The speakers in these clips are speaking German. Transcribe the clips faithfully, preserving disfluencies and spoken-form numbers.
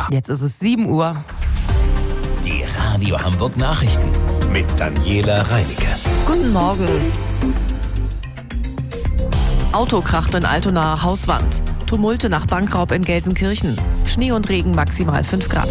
Jetzt ist es sieben Uhr. Die Radio Hamburg Nachrichten mit Daniela Reinicke. Guten Morgen. Auto kracht in Altonaer Hauswand. Tumulte nach Bankraub in Gelsenkirchen. Schnee und Regen maximal fünf Grad.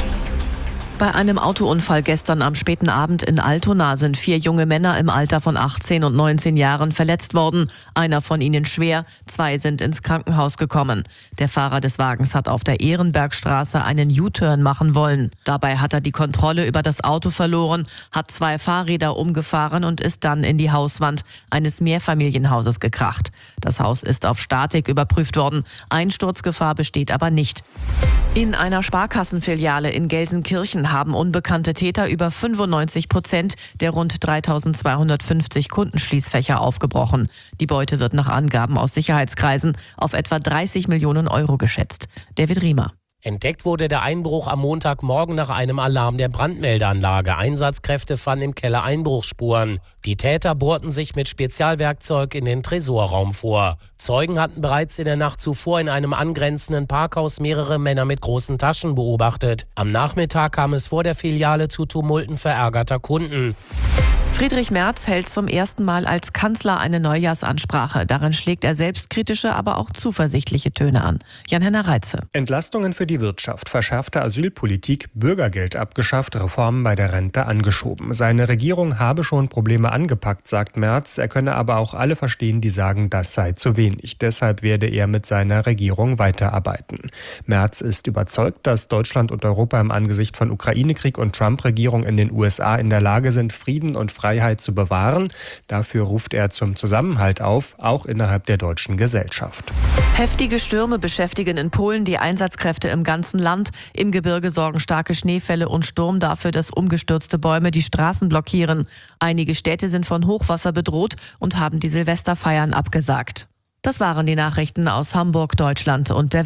Bei einem Autounfall gestern am späten Abend in Altona sind vier junge Männer im Alter von achtzehn und neunzehn Jahren verletzt worden. Einer von ihnen schwer, zwei sind ins Krankenhaus gekommen. Der Fahrer des Wagens hat auf der Ehrenbergstraße einen U-Turn machen wollen. Dabei hat er die Kontrolle über das Auto verloren, hat zwei Fahrräder umgefahren und ist dann in die Hauswand eines Mehrfamilienhauses gekracht. Das Haus ist auf Statik überprüft worden. Einsturzgefahr besteht aber nicht. In einer Sparkassenfiliale in Gelsenkirchen haben unbekannte Täter über fünfundneunzig Prozent der rund dreitausendzweihundertfünfzig Kundenschließfächer aufgebrochen. Die Beute wird nach Angaben aus Sicherheitskreisen auf etwa dreißig Millionen Euro geschätzt. David Riemer. Entdeckt wurde der Einbruch am Montagmorgen nach einem Alarm der Brandmeldeanlage. Einsatzkräfte fanden im Keller Einbruchsspuren. Die Täter bohrten sich mit Spezialwerkzeug in den Tresorraum vor. Zeugen hatten bereits in der Nacht zuvor in einem angrenzenden Parkhaus mehrere Männer mit großen Taschen beobachtet. Am Nachmittag kam es vor der Filiale zu Tumulten verärgerter Kunden. Friedrich Merz hält zum ersten Mal als Kanzler eine Neujahrsansprache. Darin schlägt er selbstkritische, aber auch zuversichtliche Töne an. Jan-Henner Reitze. Entlastungen für die Wirtschaft, verschärfte Asylpolitik, Bürgergeld abgeschafft, Reformen bei der Rente angeschoben. Seine Regierung habe schon Probleme angepackt, sagt Merz. Er könne aber auch alle verstehen, die sagen, das sei zu wenig. Deshalb werde er mit seiner Regierung weiterarbeiten. Merz ist überzeugt, dass Deutschland und Europa im Angesicht von Ukraine-Krieg und Trump-Regierung in den U S A in der Lage sind, Frieden und Freiheit zu bewahren. Dafür ruft er zum Zusammenhalt auf, auch innerhalb der deutschen Gesellschaft. Heftige Stürme beschäftigen in Polen die Einsatzkräfte im ganzen Land. Im Gebirge sorgen starke Schneefälle und Sturm dafür, dass umgestürzte Bäume die Straßen blockieren. Einige Städte sind von Hochwasser bedroht und haben die Silvesterfeiern abgesagt. Das waren die Nachrichten aus Hamburg, Deutschland und der